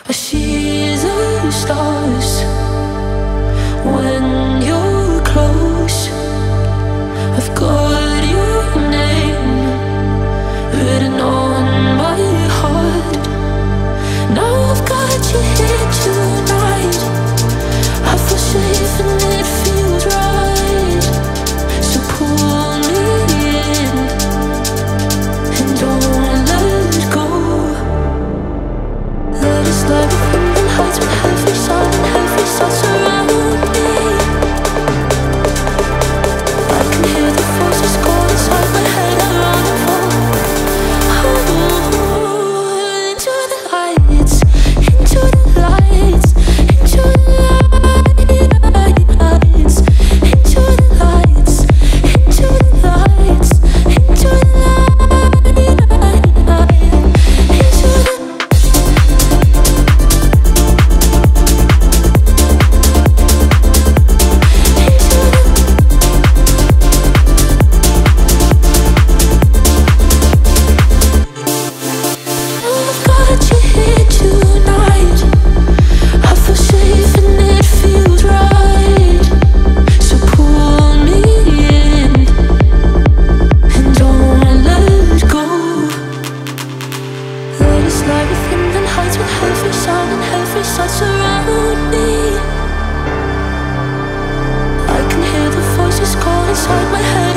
I see the stars when you're close. I've got your name written on my heart. Now I've got you here tonight. I feel safe and it feels right. So pull me in and don't let go. Let us light the wind heights with heavy sound and heavy thoughts around me. I can hear the voices go inside my head around the wall. Oh, into the lights, into the lights, into the lights, into the lights, into the lights, into the inside my head